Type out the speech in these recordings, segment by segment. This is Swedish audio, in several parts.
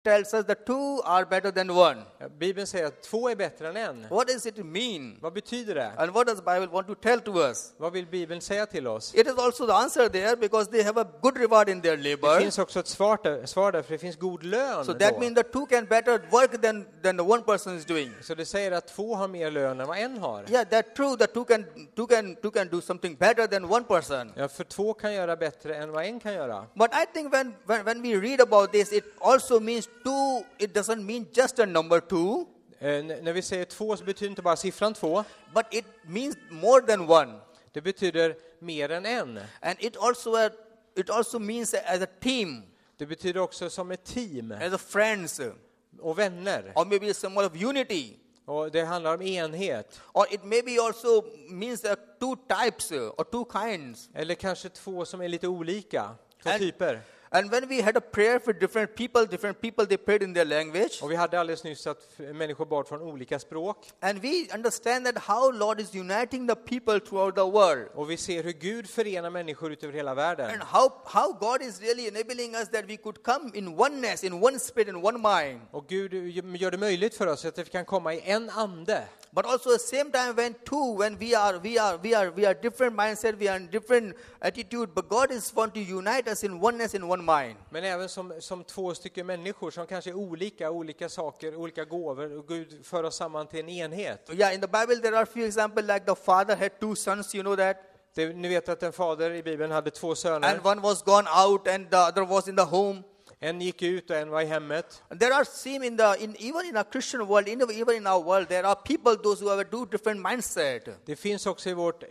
tells us that two are better than one. Bibeln säger att 2 är bättre än en. What does it mean? Vad betyder det? And what does the Bible want to tell to us? Vad vill Bibeln säga till oss? It is also the answer there because they have a good reward in their Det labor. finns också ett svar där, för det finns god lön. So that då. means that two can better work than the one person is doing. Så det säger att 2 har mer lön än vad en har. Yeah, that's true. That two can do something better than one person. Ja, för 2 kan göra bättre än vad en kan göra. But I think when we read about this, it also means two. It doesn't mean just a number 2, När vi säger 2 så betyder inte bara siffran 2. but it means more than one. Det betyder mer än en. And it also means as a team, Det betyder också som ett team as a friends, och vänner. or maybe a symbol of unity. Och det handlar om enhet. Or it maybe also means two types or two kinds. Eller kanske 2 som är lite olika. 2 typer. And when we had a prayer for different people they prayed in their language. Och vi hade alldeles nyss att människor bad från olika språk. And we understand that how Lord is uniting the people throughout the world. Och vi ser hur Gud förenar människor ut över hela världen. And how God is really enabling us that we could come in oneness, in one spirit, in one mind. Och Gud gör det möjligt för oss att vi kan komma i en ande. But also at the same time when we are different mindset, we are in different attitude, but God is want to unite us in oneness, in one mind. Men även som 2 stycken människor som kanske är olika saker, olika gåvor, och Gud för oss samman till en enhet. Yeah, in the Bible there are few examples like the father had 2 sons, you know that. Ni vet att en fader i Bibeln hade 2 söner. And one was gone out and the other was in the home. En gick ut och en var i hemmet. And there are seen even in a Christian world, even in our world, there are people those who have a different mindset. Det finns också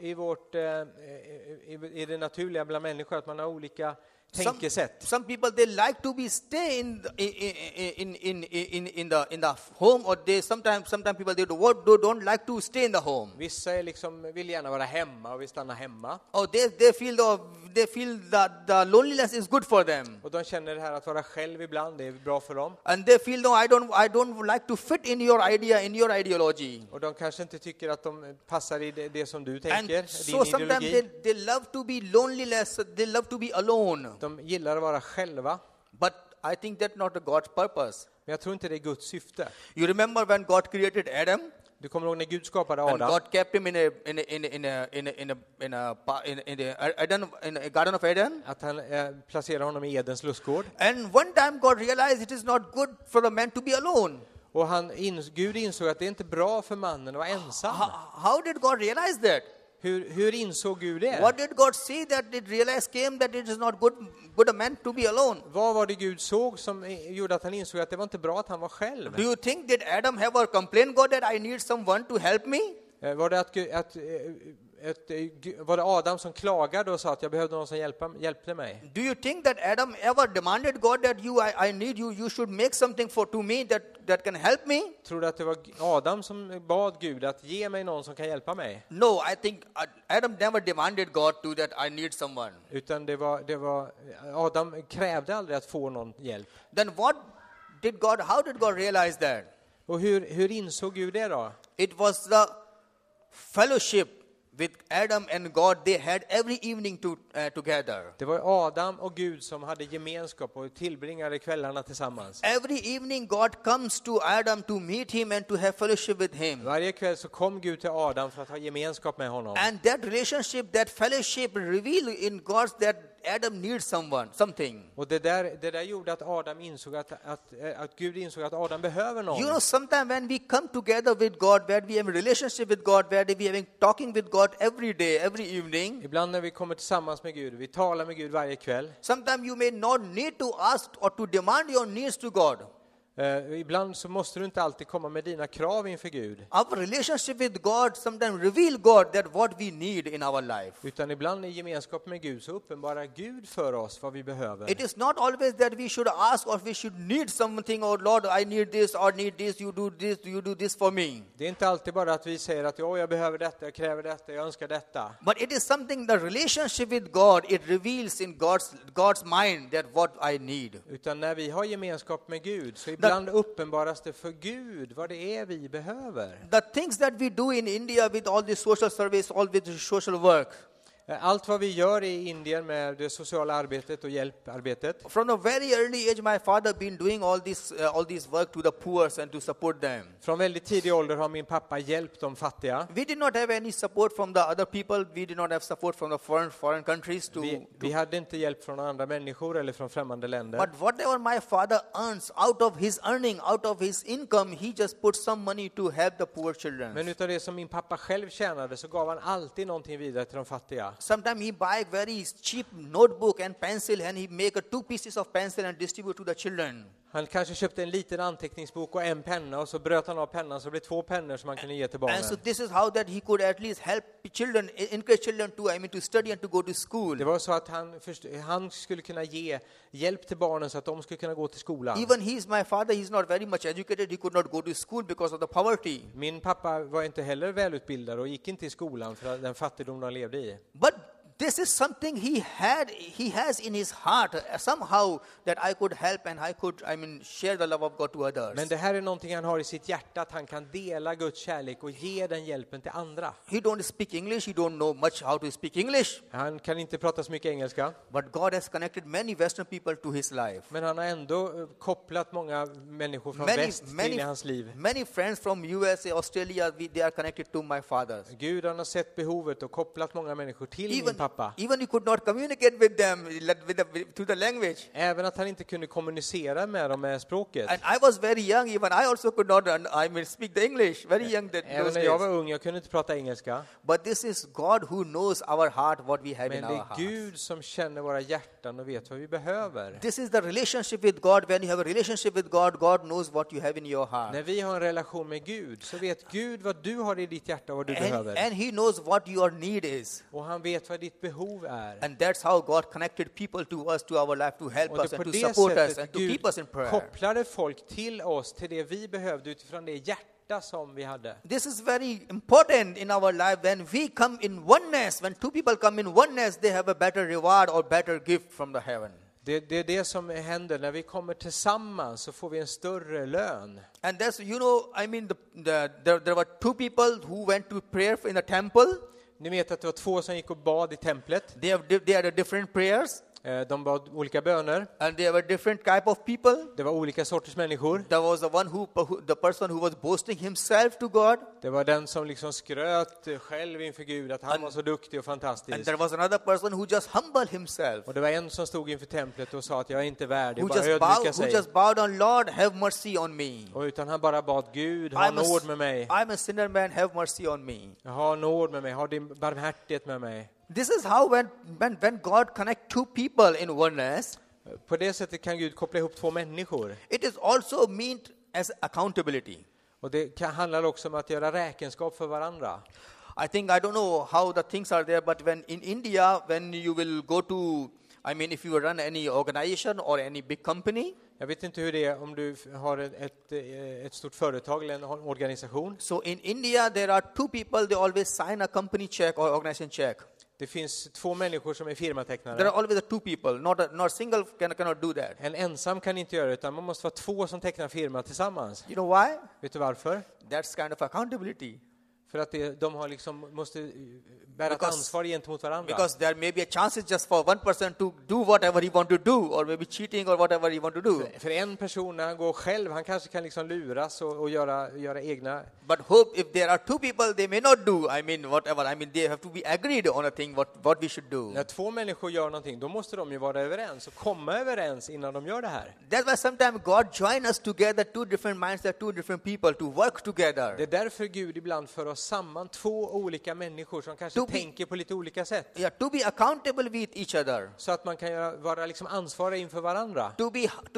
i det naturliga bland människor att man har olika tänkesätt. Some people they like to be stay in the home, or they sometimes people they don't like to stay in the home. Vissa är vill gärna vara hemma och vill stanna hemma. Or they feel that the loneliness is good for them. Och de känner det här att vara själv ibland, det är bra för dem. And they feel no, I don't like to fit in your idea, in your ideology. Och de kanske inte tycker att de passar i det som du tänker, And din so sometimes ideologi. they love to be loneliness, they love to be alone. De gillar att vara själva. But I think that's not God's purpose. Men jag tror inte det är Guds syfte. You remember when God created Adam? Du kommer ihåg när Gud skapade And Adam. God kept him in a garden of Eden. Att han placerade honom i Edens lustgård. And one time God realized it is not good for the man to be alone. Och Gud insåg att det inte är bra för mannen att vara ensam. How did God realize that? Hur insåg Gud det? What did God see that it came that it is not good a man to be alone? Vad var det Gud såg som gjorde att han insåg att det var inte bra att han var själv? Do you think that Adam ever complained God that I need someone to help me? Var det Adam som klagade och sa att jag behövde någon som hjälpte mig? Do you think that Adam ever demanded God that I need you should make something to me that can help me? Tror du att det var Adam som bad Gud att ge mig någon som kan hjälpa mig? No, I think Adam never demanded God to that I need someone. Utan det var Adam krävde aldrig att få någon hjälp. Then how did God realize that? Och hur insåg Gud det då? It was the fellowship with Adam and God they had every evening together. Det var Adam och Gud som hade gemenskap och tillbringade kvällarna tillsammans. Every evening God comes to Adam to meet him and to have fellowship with him. Varje kväll så kom Gud till Adam för att ha gemenskap med honom. And that relationship, that fellowship revealed in God's that Adam needs something. Och det där gjorde att Adam insåg att Gud insåg att Adam behöver någon. You know, sometimes when we come together with God, where we have a relationship with God, where we have talking with God every day, every evening. Ibland när vi kommer tillsammans med Gud, vi talar med Gud varje kväll. Sometimes you may not need to ask or to demand your needs to God. Ibland så måste du inte alltid komma med dina krav inför Gud. Our relationship with God sometimes reveal God that what we need in our life. Utan ibland i gemenskap med Gud så uppenbarar Gud för oss vad vi behöver. It is not always that we should ask or we should need something, or Lord, I need this or need this, you do this for me. Det är inte alltid bara att vi säger att jag behöver detta, jag kräver detta, jag önskar detta. But it is something, the relationship with God, it reveals in God's mind that what I need. Utan när vi har gemenskap med Gud så ibland uppenbaras det för Gud vad det är vi behöver. The things that we do in India with all this social service, all with social work. Allt vad vi gör i Indien med det sociala arbetet och hjälparbetet. From a very early age, my father been doing all this work to the poor and to support them. Från väldigt tidig ålder har min pappa hjälpt de fattiga. We did not have any support from the other people. We did not have support from the foreign countries Vi hade inte hjälp från andra människor eller från främmande länder. But whatever my father earns, out of his earning, out of his income, he just puts some money to help the poor children. Men utav det som min pappa själv tjänade så gav han alltid någonting vidare till de fattiga. Sometimes he buy very cheap notebook and pencil, and he make 2 pieces of pencil and distribute to the children. Han kanske köpte en liten anteckningsbok och en penna, och så bröt han av pennan så det blev 2 pennor som man kunde ge till barnen. And so this is how that he could at least help children, encourage children to study and to go to school. Det var så att han skulle kunna ge hjälp till barnen så att de skulle kunna gå till skolan. Even my father, he's not very much educated. He could not go to school because of the poverty. Min pappa var inte heller välutbildad och gick inte i skolan för den fattigdom de levde i. But this is something he has in his heart somehow, that I could help and I could, share the love of God to others. Men det här är någonting han har i sitt hjärta, att han kan dela Guds kärlek och ge den hjälpen till andra. He don't speak English. He don't know much how to speak English. Han kan inte prata så mycket engelska. But God has connected many Western people to his life. Men han har ändå kopplat många människor från väst till i hans liv. Many friends from USA, Australia, they are connected to my father. Gud, han har sett behovet och kopplat många människor till min pappa. Even he could not communicate with them through the language. Även att han inte kunde kommunicera med dem med språket. And I was very young. Even I also could not speak the English. Very young Även när jag var ung, jag kunde inte prata engelska. But this is God who knows our heart, what we have in our heart. Men det är Gud som känner våra hjärtan och vet vad vi behöver. This is the relationship with God. When you have a relationship with God, God knows what you have in your heart. När vi har en relation med Gud så vet Gud vad du har i ditt hjärta och vad du behöver. And he knows what your need is. Och han vet vad ditt behov är. And that's how God connected people to us, to our life, to help us and to support us and to keep us in prayer. Kopplade folk till oss, till det vi behövde utifrån det hjärta som vi hade. This is very important in our life. When we come in oneness, when 2 people come in oneness, they have a better reward or better gift from the heaven. Det är det som händer när vi kommer tillsammans, så får vi en större lön. And that's, there were 2 people who went to prayer in the temple. Ni vet att det var 2 som gick och bad i templet. They had different prayers. De bad olika böner. And there were different type of people. Det var olika sorters människor. There was the person who was boasting himself to God. Det var den som liksom skröt själv inför Gud att han var så duktig och fantastisk. And there was another person who just humbled himself. Och det var en som stod inför templet och sa att jag är inte värdig, bara ödmjuka sig. Who just bowed down, Lord, have mercy on me. Och utan han bara bad Gud, ha nåd med mig. I'm a sinner man, have mercy on me. Ha nåd med mig, ha din barmhärtighet med mig. This is how when God connect 2 people in oneness. På det sättet kan Gud koppla ihop 2 människor. It is also meant as accountability. Och det handlar också om att göra räkenskap för varandra. I don't know how the things are there, but when in India, when you will go to, if you run any organization or any big company. Jag vet inte hur det är om du har ett stort företag eller en organisation. So in India there are 2 people, they always sign a company check or organization check. Det finns 2 människor som är firmatecknare. There are always 2 people, not single cannot do that. En ensam kan inte göra det, utan man måste vara 2 som tecknar firma tillsammans. You know why? Vet du varför? That's kind of accountability. För att de har måste bära ett ansvar gentemot varandra. Because there may be a chance just for one person to do whatever he want to do, or maybe cheating or whatever he want to do. För en person när han går själv, han kanske kan luras och göra egna. But hope if there are 2 people, they may not do. Whatever. They have to be agreed on a thing what we should do. När 2 människor gör någonting, då måste de ju vara överens och komma överens innan de gör det här. That's why sometimes God join us together, 2 different minds, 2 different people to work together. Det är därför Gud ibland för oss samman 2 olika människor som kanske tänker på lite olika sätt. Yeah, to be accountable with each other. Så att man kan vara ansvarig inför varandra. To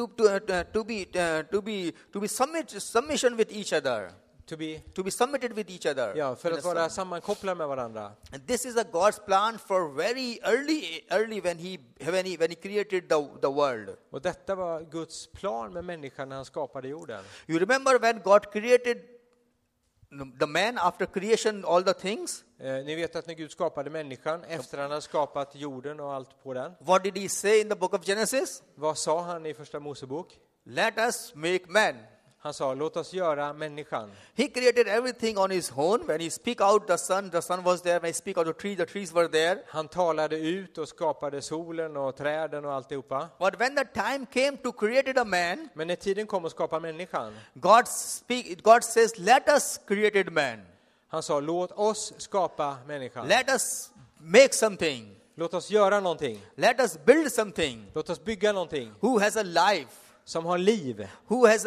be submission with each other. To be submitted with each other. Ja, för att vara sammankopplade med varandra. And this is a God's plan for very early when he created the world. Och detta var Guds plan med människan när han skapade jorden. You remember when God created the man after creation, all the things? Ni vet att när Gud skapade människan, efter han hade skapat jorden och allt på den. What did he say in the book of Genesis? Vad sa han i första Mosebok? Let us make man. Han sa, låt oss göra människan. He created everything on his own. When he speak out the sun was there. When he speak out the trees were there. Han talade ut och skapade solen och träden och alltihopa. But when the time came to create a man, Men när tiden kom att skapa människan, God says, let us create man. han sa, låt oss skapa människan. Let us make something. Låt oss göra någonting. Let us build something. Låt oss bygga någonting Who has a life? som har liv Who has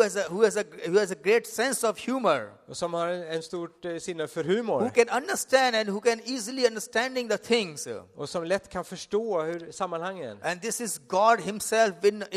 a great sense of humor? och som har en stort sinne för Who humor can understand and who can easily understanding the things? och som lätt kan förstå hur sammanhangen. And this is God himself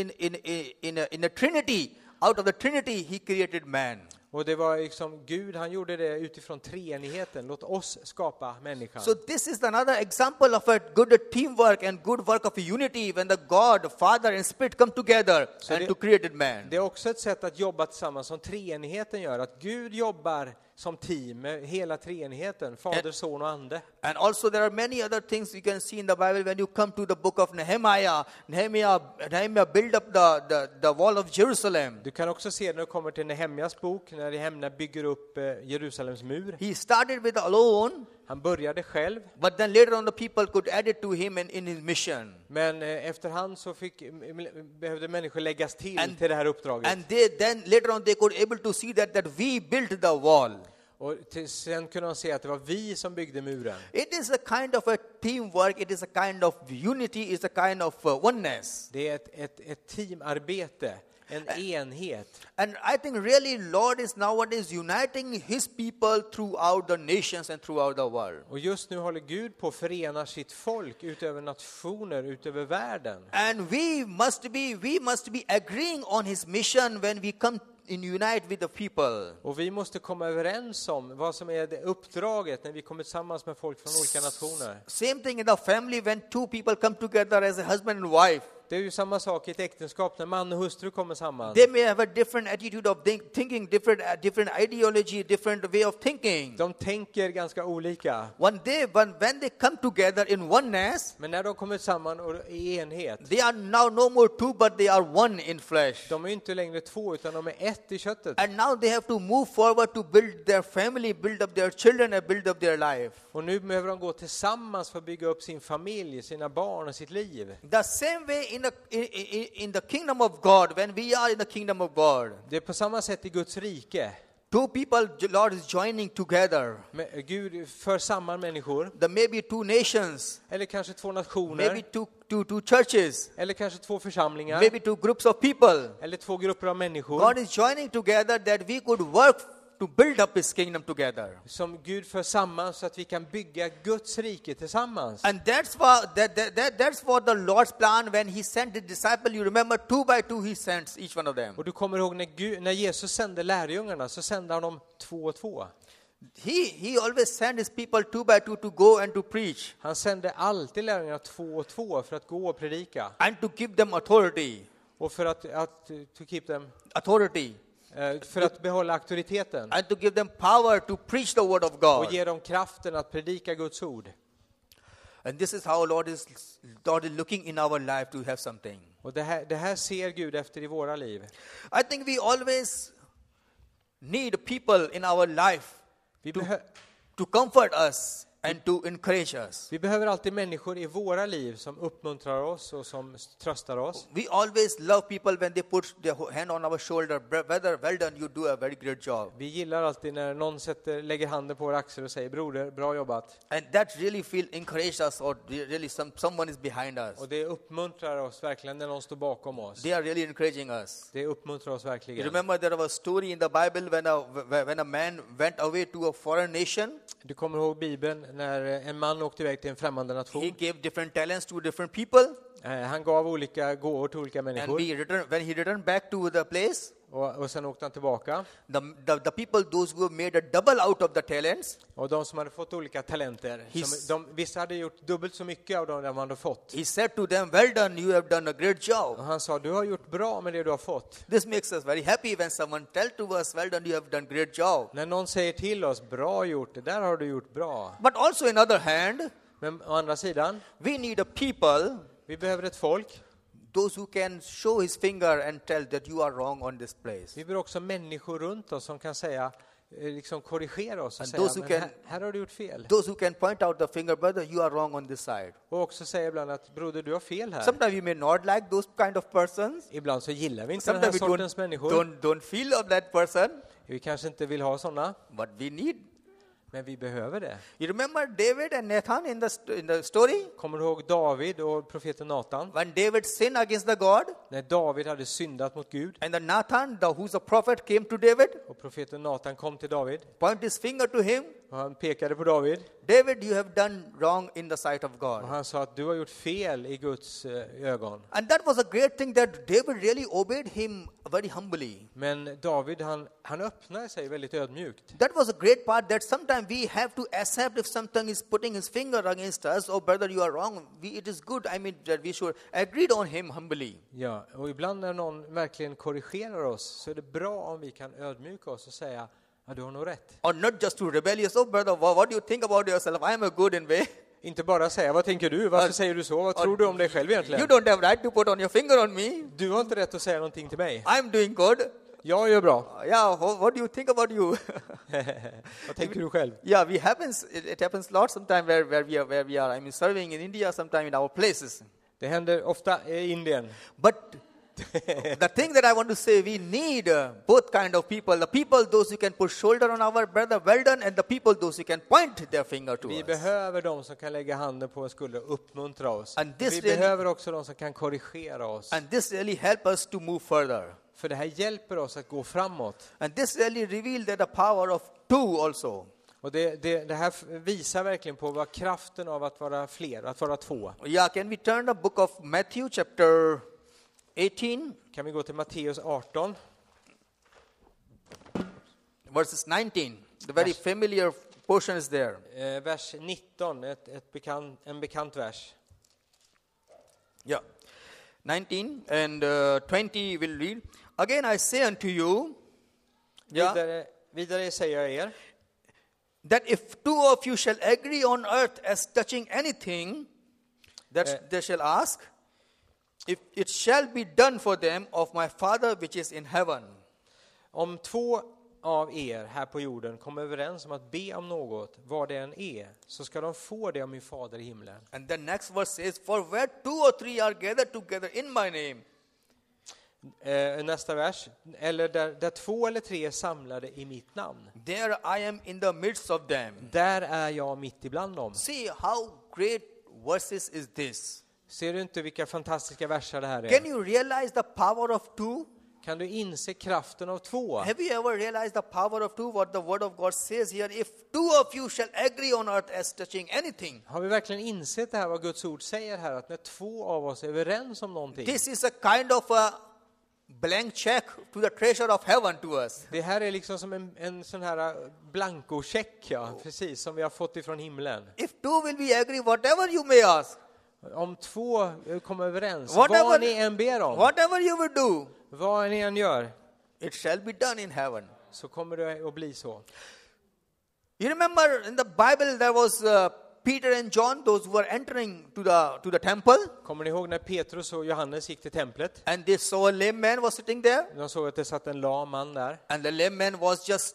in a Trinity. Out of the Trinity he created man. Och det var liksom Gud, han gjorde det utifrån treenigheten. Låt oss skapa människan. So this is another example of a good teamwork and good work of unity when the God, Father and Spirit come together to create man. Det är också ett sätt att jobba tillsammans som treenigheten gör. Att Gud jobbar som team med hela treenigheten, Fader, Son och Ande. And also there are many other things you can see in the Bible when you come to the book of Nehemiah. Nehemiah built up the wall of Jerusalem. Du kan också se när du kommer till Nehemjas bok, när Nehemja bygger upp Jerusalems mur. He started with alone. Han började själv. But then later on the people could add it to him in his mission. Men efterhand så behövde människor läggas till det här uppdraget. And then later on they could able to see that we built the wall. Och sen kunde de se att det var vi som byggde muren. It is a kind of a teamwork. It is a kind of unity. It's a kind of oneness. Det är ett teamarbete, en enhet. And I think really Lord is nowadays uniting his people throughout the nations and throughout the world. Och just nu håller Gud på att förena sitt folk utöver nationer, utöver världen. And we must be agreeing on his mission when we come in unite with the people. Och vi måste komma överens om vad som är det uppdraget när vi kommer tillsammans med folk från olika nationer. Same thing in the family when two people come together as a husband and wife. Det är ju samma sak i ett äktenskap när man och hustru kommer samman. They may have a different attitude of thinking, different ideology, different way of thinking. De tänker ganska olika. When they come together in oneness, Men när de kommer samman i enhet, they are now no more two, but they are one in flesh. de är inte längre två utan de är ett i köttet. And now they have to move forward to build their family, build up their children, and build up their life. Och nu behöver de gå tillsammans för att bygga upp sin familj, sina barn och sitt liv. The same way in the kingdom of God, when we are in the kingdom of God, Det är på samma sätt i Guds rike. two people, Lord is joining together. Gud för samman människor. There may be two nations, Eller kanske två maybe nationer. two churches, Eller kanske två församlingar. maybe two groups of people. Eller två grupper av människor. God is joining together that we could work to build up his kingdom together. Som Gud för samman så att vi kan bygga Guds rike tillsammans. And that's what the Lord's plan when he sent the disciple. You remember 2 by 2 he sends each one of them. Och du kommer ihåg när Jesus sände lärjungarna så sände han dem 2 och 2. He always sent his people 2 by 2 to go and to preach. Han sände alltid lärjungarna 2 och 2 för att gå och predika. And to give them authority. Och för att to keep them, Authority. för att behålla auktoriteten. And to give them power to preach the word of Och God. ge dem kraften att predika Guds ord. And this is how Lord is looking in our life to have something. Och det här ser Gud efter i våra liv. I think we always need people in our life to comfort us and to encourage us. Vi behöver alltid människor i våra liv som uppmuntrar oss och som tröstar oss. We always love people when they put their hand on our shoulder. Brother, well done, you do a very great job. Vi gillar alltid när någon lägger handen på vår axel och säger broder, bra jobbat. And that really encourage us, or really someone is behind us. Och det uppmuntrar oss verkligen när någon står bakom oss. They are really encouraging us. Det uppmuntrar oss You verkligen. remember there was a story in the Bible when a man went away to a foreign nation. Du kommer ihåg Bibeln när en man åkte iväg till en främmande He nation. gave different talents to different people. Han gav olika gåvor till olika And människor. when he returned back to the place, Och sen åkte han tillbaka. the people, those who made a double out of the talents, Och de som hade fått olika talenter, vissa hade gjort dubbelt så mycket av dem de hade fått. he said to them, well done, you have done a great job. Och han sa, du har gjort bra med det du har fått. This makes us very happy when someone tells to us, well done, you have done great job. När någon säger till oss, bra gjort, det där har du gjort bra. But also on the other hand, Men å andra sidan, we need a people, vi behöver ett folk those who can show his finger and tell that you are wrong on this place. Vi behöver också människor runt oss som kan säga, liksom korrigera oss och And säga, those who men can- här har du gjort fel. Those who can point out the finger, brother, you are wrong on this side. Och också säga ibland att broder, du har fel här. Sometimes we may not like those kind of persons. Ibland så gillar vi inte den här Sometimes we sortens människor. don't feel of that person, Vi kanske inte vill ha sådana, but we need. men vi behöver det. You remember David and Nathan in the story? Kommer du ihåg David och profeten Nathan? When David sinned against the God, När David hade syndat mot Gud and the Nathan, who's a prophet, came to David, och profeten Nathan kom till David point his finger to him. och han pekade på David David, you have done wrong in the sight of och God. han sa att du har gjort fel i Guds ögon. And that was a great thing that David really obeyed him very humbly. Men David han öppnade sig väldigt ödmjukt. That was a great part that sometimes we have to accept if something is putting his finger against us. Oh, brother, you are wrong. It is good. I mean, that we should agree on him humbly. Ja, och ibland när någon verkligen korrigerar oss så är det bra om vi kan ödmjuka oss och säga, ja, du har nog rätt. Or not just to rebellious. Oh, brother, what do you think about yourself? I am a good in way. Inte bara säga, vad tänker du? Varför säger du så? Vad tror du om dig själv You egentligen? don't have right to put on your finger on me. Du har inte rätt att säga någonting till mig. I'm doing good. Jag gör bra. Yeah, what do you think about you? Vad tänker du själv? Yeah, it happens a lot sometimes where we are. I mean, serving in India, sometimes in our places. Det händer ofta i Indien. But the thing that I want to say, we need both kind of people. The people, those who can put shoulder on our brother, well done, and the people, those who can point their finger to Vi us. behöver de som kan lägga handen på en skulder och uppmuntra oss. And this Vi really- behöver också de som kan korrigera oss. And this really help us to move further. För det här hjälper oss att gå framåt. And this really revealed that the power of two also. Och det här visar verkligen på vad kraften av att vara fler, att vara två. Yeah, can we turn the book of Matthew chapter 18, Kan vi gå till Matteus 18, verses 19? The very familiar portion is there. vers 19, en bekant vers. Yeah. 19 and 20 will read. Again I say unto you, yeah, Vidare säger jag er, that if two of you shall agree on earth as touching anything that they shall ask, if it shall be done for them of my Father which is in heaven. om två av er här på jorden kommer överens om att be om något, vad det än är, så ska de få det av min fader i himlen. And the next verse says, for where two or three are gathered together in my name, Nästa vers, eller där två eller tre är samlade i mitt namn, there I am in the midst of them. där är jag mitt ibland dem. See how great verses is this. Ser du inte vilka fantastiska verser det här Can är? you realize the power of two? Kan du inse kraften av två? Have you ever realized the power of two? What the word of God says here, if two of you shall agree on earth as touching anything. Har vi verkligen insett det här vad Guds ord säger här, att när två av oss är överens om någonting? This is a kind of a blank check to the treasure of heaven to us. Det här är liksom som en sån här blankocheck, ja, precis, som vi har fått ifrån himlen. If two will be agree, whatever you may ask, Om två kommer överens, Whatever- vad ni än ber om, whatever you will do, vad ni än gör, it shall be done in heaven. så kommer det att bli så. You remember in the Bible there was Peter and John, those who were entering to the temple, Kommer ni ihåg när Petrus och Johannes gick till templet? and they saw a lame man was sitting there, De såg att det satt en lam man där. and the lame man was just,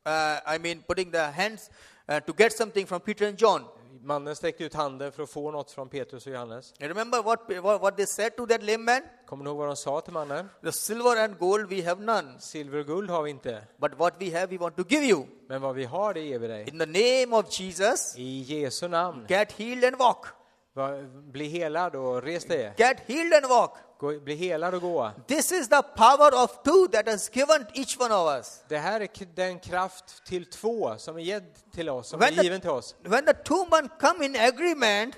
putting the hands to get something from Peter and John. Mannen sträckte ut handen för att få något från Petrus och Johannes. You remember what they said to that lame man? Kommer ni ihåg vad de sa till mannen? The silver and gold we have none, Silver och guld har vi inte, but what we have we want to give you. men vad vi har det ger vi dig. In the name of Jesus, I Jesu namn. get healed and walk. Bli helad och res dig. Get healed and walk. Bli helad och gå. This is the power of two that is given each one of us. Det här är den kraft till två som är given till oss, som When är given till oss. When the two men come in agreement,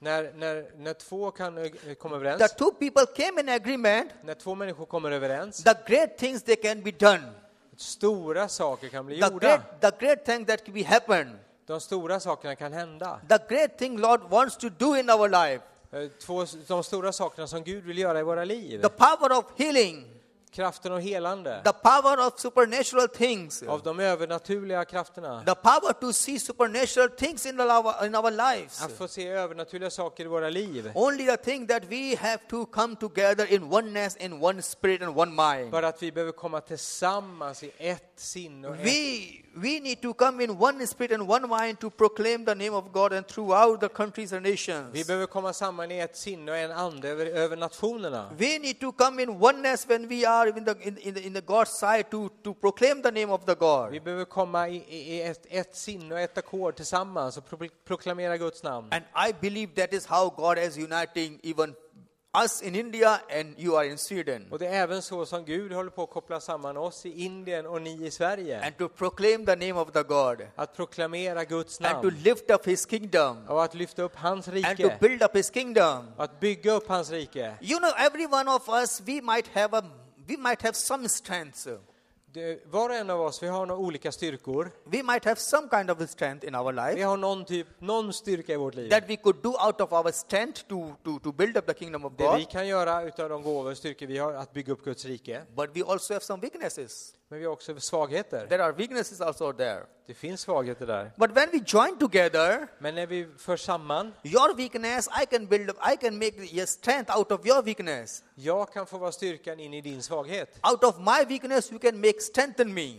När två kan komma the överens, two people came in agreement, när två människor kommer överens, the great things they can be done. stora saker kan bli The gjorda. great thing that can be happen. De stora sakerna kan hända. The great thing Lord wants to do in our life. De stora sakerna som Gud vill göra i våra liv. The power of healing. kraften av helande, the power of supernatural things, av de övernaturliga krafterna, the power to see supernatural things in our lives. att få se övernaturliga saker i våra liv. Only the thing that we have to come together in oneness, in one spirit and one mind. Bara att vi behöver komma tillsammans i ett sinne och We need to come in one spirit and one mind to proclaim the name of God and throughout the countries and nations. vi behöver komma samman i ett sinne och en ande över nationerna. We need to come in oneness when we are in the God's side to proclaim the name of the God. Vi behöver komma i ett sinne och ett ackord tillsammans och proklamera Guds namn. And I believe that is how God is uniting even us in India and you are in Sweden. Och det är även så som Gud håller på att koppla samman oss i Indien och ni i Sverige. And to proclaim the name of the God. Att proklamera Guds And to namn. lift up His kingdom. Och att lyfta upp hans And to rike. build up His kingdom. Att bygga upp hans rike. You know, every one of us, we might have some strengths. Var och en av oss, vi har några olika styrkor. We might have some kind of strength in our Vi life har någon styrka i vårt liv. that we could do out of our strength to build up the kingdom of Det vi God. kan göra utav de gåvor och styrkor vi har att bygga upp Guds rike. But we also have some weaknesses. Men vi har också svagheter. There are weaknesses also there. Det finns svagheter där. But when we join together, Men när vi för samman, your weakness, I can make a strength out of your weakness. jag kan få vara styrkan in i din svaghet. Out of my weakness, you can make strengthen me.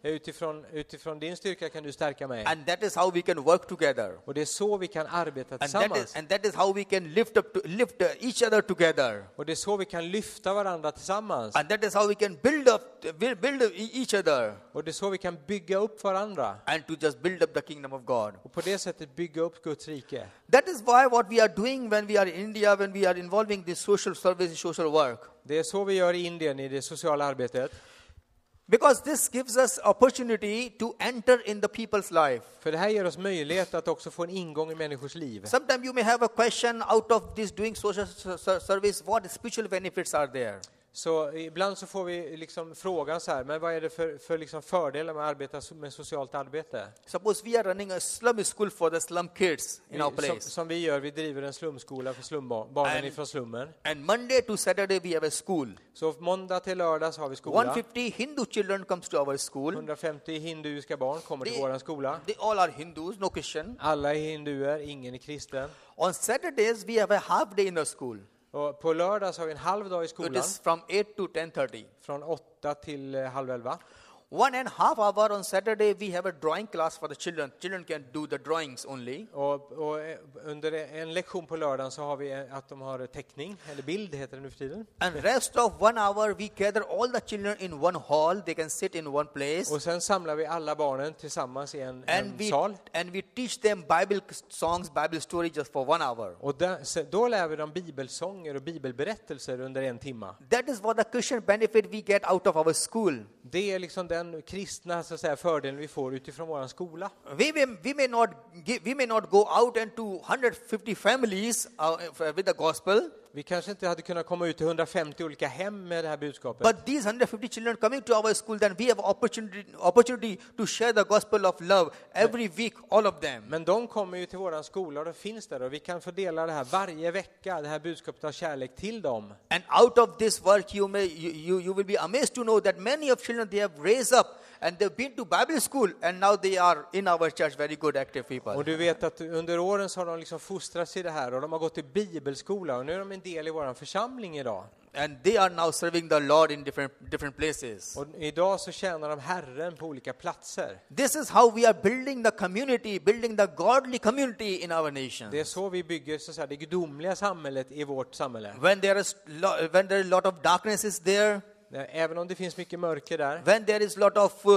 Utifrån din styrka kan du stärka mig. And that is how we can work together. Och det är så vi kan arbeta tillsammans. And that is how we can lift each other together. Och det är så vi kan lyfta varandra tillsammans. And that is how we can build each other. Och det är så vi kan bygga upp varandra. And to just build up the kingdom of God. Och på det sättet bygga upp Guds rike. That is why what we are doing when we are in India, when we are involving this social service, social work. Det är så vi gör i Indien i det sociala arbetet. Because this gives us opportunity to enter in the people's life. För det här ger oss möjlighet att också få en ingång i människors liv. Sometimes you may have a question out of this doing social service, what spiritual benefits are there? Så ibland så får vi liksom frågan så här, men vad är det för liksom fördelar med att arbeta med socialt arbete? Suppose we are running a slum school for the slum kids in our place. Som vi gör, vi driver en slumskola för slumbarnen ifrån slummen. And Monday to Saturday we have a school. Så måndag till lördag så har vi skola. 150 Hindu children comes to our school. 150 hinduiska barn kommer till våran skola. They all are Hindus, no Christian. Alla är hinduer, ingen är kristen. On Saturdays we have a half day in the school. Och på lördag så har vi en halv dag i It skolan. is from 8 to 10:30. Från 8 till halv 11. 1.5 hours on Saturday we have a drawing class for the children. Children can do the drawings only. Och under en lektion på lördagen så har vi att de har teckning, eller bild heter det nu för tiden. And rest of 1 hour we gather all the children in one hall. They can sit in one place. Och sen samlar vi alla barnen tillsammans i en sal. And we teach them Bible songs, Bible story just for 1 hour. Och då lär vi dem bibelsånger och bibelberättelser under en timma. That is what the Christian benefit we get out of our school. Det är liksom den kristna så att säga, fördelen vi får utifrån vår skola. We may not go out into 150 families with the gospel. Vi kanske inte hade kunnat komma ut till 150 olika hem med det här budskapet. But these 150 children coming to our school, then we have opportunity to share the gospel of love every week, all of them. Men de kommer ju till våran skola och de finns där och vi kan fördela det här varje vecka, det här budskapet av kärlek till dem. And out of this work you will be amazed to know that many of children they have raised up and they've been to Bible school and now they are in our church very good active people. Och du vet att under åren så har de liksom fostrats i det här och de har gått till bibelskola och nu är de en del i våran församling idag. And they are now serving the Lord in different places. Och idag så tjänar de Herren på olika platser. This is how we are building the community, building the godly community in our nation. Det är så vi bygger så att säga, det gudomliga samhället i vårt samhälle. When there is a lot of darkness is there, Även om det finns mycket mörker där. when there is lot of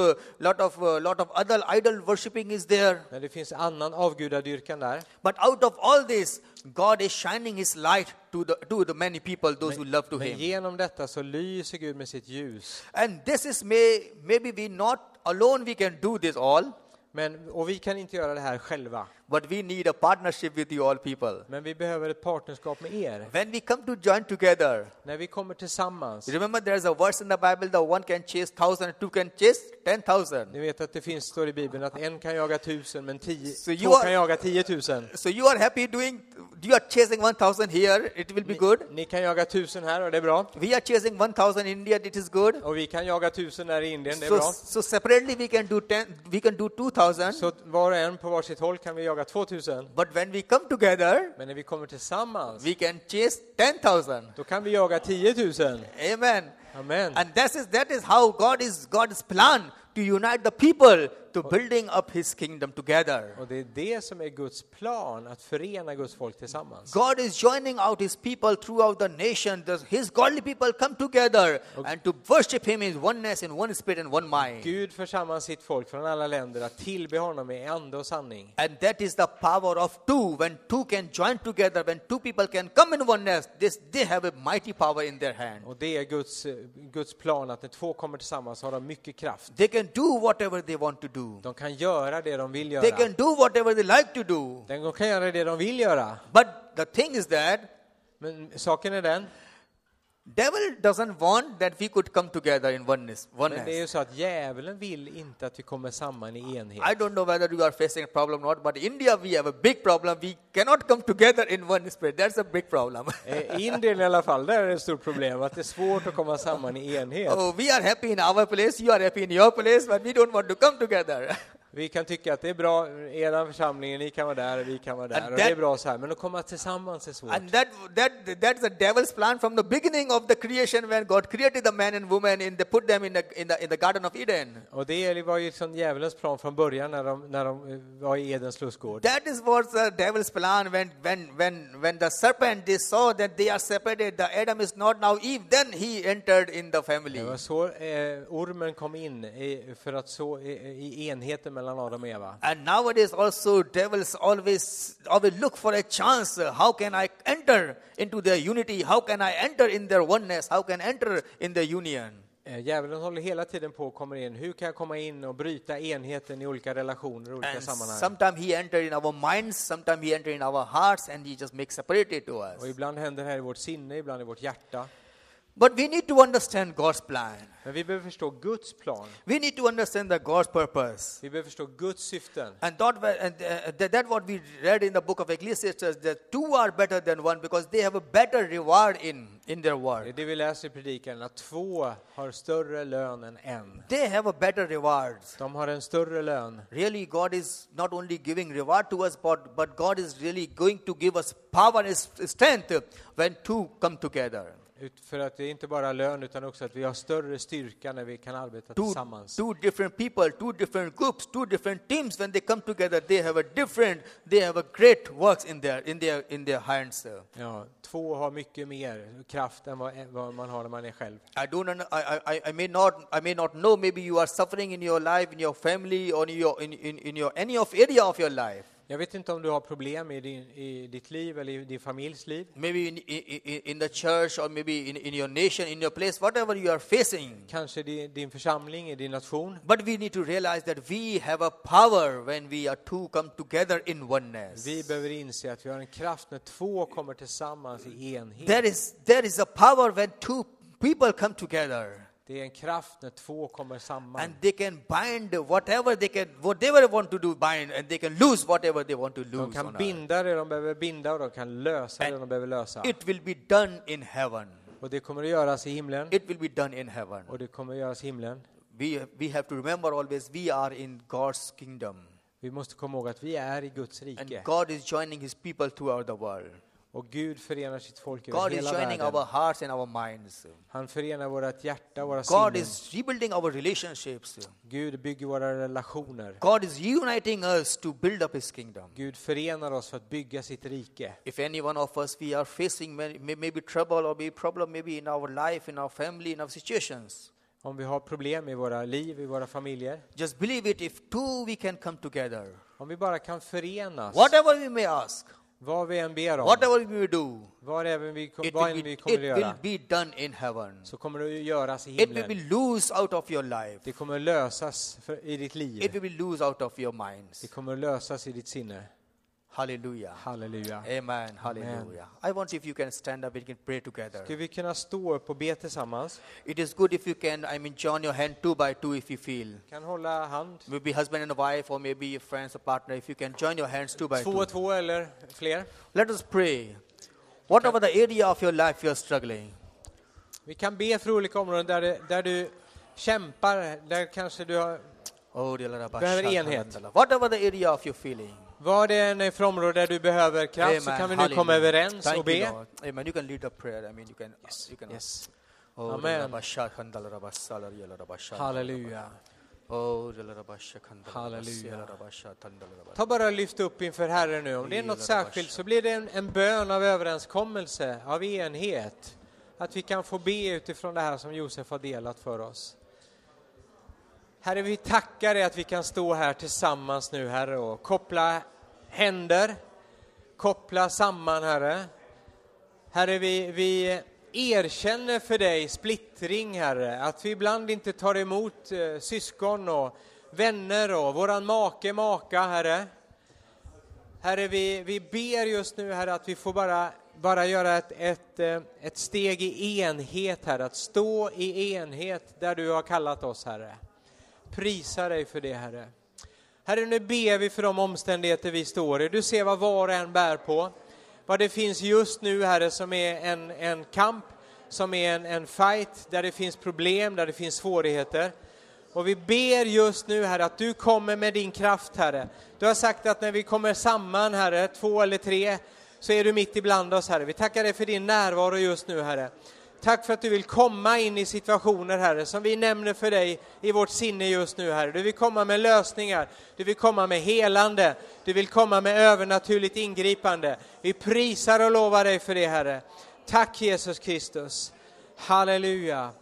other idol worshipping is there, När det finns annan avgudadyrkan där. but out of all this, God is shining His light to the many people, those who love to Men Him. genom detta så lyser Gud med sitt ljus. And this is maybe we not alone we can do this all, Och vi kan inte göra det här själva. But we need a partnership with you all people. Men vi behöver ett partnerskap med er. When we come to join together, När vi kommer tillsammans. remember there's a verse in the Bible that one can chase 1,000 and two can chase 10,000. Ni vet att det finns, står i Bibeln, att en kan jaga 1000 men So you två are- kan jaga 10 000. So you are happy you are chasing 1,000 here, it will be good. Ni kan jaga 1000 här och det är bra. We are chasing 1,000 in India, it is good. Och vi kan jaga 1000 där i Indien, det är So, bra. so separately we can do 2,000. Så var och en på varsitt håll kan vi jaga 2000. But when we come together, Men när vi kommer tillsammans, we can chase 10,000. då kan vi jaga 10 000. Amen. Amen. And that is how God's plan to unite the people to building up his kingdom together. Och det är det som är Guds plan, att förena Guds folk tillsammans. God is joining out his people throughout the nation. His godly people come together and to worship him in oneness, in one spirit and one mind. Gud för samman sitt folk från alla länder att tillbe honom i ande och sanning. And that is the power of two. When two can join together, when two people can come in oneness, they have a mighty power in their hand. Och det är Guds plan, att när två kommer tillsammans har de mycket kraft. They can do whatever they want to do. De kan göra det de vill They göra. can do whatever they like to do. De kan göra det de vill göra. But the thing is that Men saken är den, devil doesn't want that we could come together in oneness. men det är ju så att djävulen vill inte att vi kommer samman i enhet. I don't know whether you are facing a problem or not, but in India we have a big problem. We cannot come together in one spirit. That's a big problem. I Indien i alla fall, där är det ett stort problem, att det är svårt att komma samman i enhet. Oh, we are happy in our place, you are happy in your place, but we don't want to come together. Vi kan tycka att det är bra, era församlingar, ni kan vara där, vi kan vara där, And och det är that- bra så här, men att komma tillsammans är svårt. And that's the devil's plan from the beginning of the creation when God created the man and woman and they put them in the Garden of Eden. Och det var ju liksom djävulens plan från början när de var i Edens lustgård. That is what's the devil's plan when the serpent they saw that they are separated, the Adam is not now Eve, then he entered in the family. Det var så ormen kom in för att så i enheten mellan Adam och Eva. And nowadays also devils always look for a chance. How can I enter into their unity? How can I enter in their oneness? How can I enter in their union? Djävulen håller hela tiden på och kommer in. Hur kan jag komma in och bryta enheten i olika relationer, olika And sammanhang? sometimes he enter in our minds, sometimes he enter in our hearts, and he just makes separated to us. Och ibland händer det här i vårt sinne, ibland i vårt hjärta. But we need to understand God's plan. Men vi behöver förstå Guds plan. We need to understand God's purpose. Vi behöver förstå Guds syften. And that what we read in the book of Ecclesiastes, that two are better than one because they have a better reward in their Det work. är det vi läser i predikan, att två har större lön än en. They have a better reward. De har en större lön. Really, God is not only giving reward to us, but God is really going to give us power and strength when two come together. För att det är inte bara lön utan också att vi har större styrka när vi kan arbeta tillsammans. Two different people, two different groups, two different teams, when they come together, they have a great works in their hands. Ja, två har mycket mer kraft än vad man har när man är själv. I may not know, maybe you are suffering in your life, in your family, or in your any of area of your life. Jag vet inte om du har problem i ditt liv eller i din familjs liv. Maybe in the church, or maybe in your nation, in your place, whatever you are facing. Kanske din församling, i din nation. But we need to realize that we have a power when we are two come together in oneness. Vi behöver inse att vi har en kraft när två kommer tillsammans i enhet. There is a power when two people come together. Det är en kraft när två kommer samman. And they can bind whatever they want to do, bind, and they can lose whatever they want to lose. De kan on binda det de behöver binda och de kan lösa det de behöver lösa. earth. It will be done in heaven. Och det kommer att göras i himlen. It will be done in heaven. Och det kommer att göras i himlen. We have to remember always we are in God's kingdom. Vi måste komma ihåg att vi är i Guds And rike. God is joining his people throughout the world. Och Gud förenar sitt folk över God is hela joining världen. our hearts and our minds. Han förenar vårt hjärta och våra God sinnen. is rebuilding our relationships. Gud bygger våra relationer. God is uniting us to build up his kingdom. Gud förenar oss för att bygga sitt rike. If any one of us we are facing maybe trouble or maybe problem maybe in our life, in our family, in our situations, Om vi har problem i våra liv, i våra familjer. just believe it, if two we can come together, Om vi bara kan förenas. whatever we may ask, Vad vi än ber om. whatever we may do, Vad än vi it kommer will att göra. be done in heaven. Så kommer det att göras i It will be himlen. loose out of your life. Det kommer att lösas i ditt It liv. will be loose out of your minds. Det kommer att lösas i ditt sinne. Hallelujah. Halleluja. Amen. Hallelujah. I want if you can stand up, we can pray together. Ska vi kunna stå upp och be tillsammans? It is good if you can, join your hand 2 by 2 if you feel. Kan hålla hand. Maybe husband and wife, or maybe your friends or partner, if you can join your hands 2 by 2. 2 och 2 eller fler. Let us pray. Whatever the area of your life you are struggling. Vi kan be för olika områden där du kämpar, där kanske du behöver enhet. Whatever the area of your feeling. Vad det än är för område där du behöver kraft, så kan vi nu komma överens och be. Amen. You can lead a prayer. You can. Yes. Amen. Halleluja. Halleluja. Ta bara och lyft upp inför Herren nu. Om det är något särskilt så blir det en bön av överenskommelse, av enhet. Att vi kan få be utifrån det här som Josef har delat för oss. Herre, vi tackar dig att vi kan stå här tillsammans nu, Herre, och koppla händer, koppla samman, Herre. Herre, vi erkänner för dig splittring, Herre, att vi ibland inte tar emot syskon och vänner och våran maka, Herre. Herre, vi ber just nu, Herre, att vi får bara göra ett steg i enhet, Herre, att stå i enhet där du har kallat oss, Herre. Prisa dig för det, Herre. Herre, nu ber vi för de omständigheter vi står i. Du ser vad var och en bär på. Vad det finns just nu, Herre, som är en kamp, som är en fight, där det finns problem, där det finns svårigheter. Och vi ber just nu, Herre, att du kommer med din kraft, Herre. Du har sagt att när vi kommer samman, Herre, 2 eller 3, så är du mitt ibland oss, Herre. Vi tackar dig för din närvaro just nu, Herre. Tack för att du vill komma in i situationer, Herre, som vi nämner för dig i vårt sinne just nu, Herre. Du vill komma med lösningar, du vill komma med helande, du vill komma med övernaturligt ingripande. Vi prisar och lovar dig för det, Herre. Tack, Jesus Kristus. Halleluja.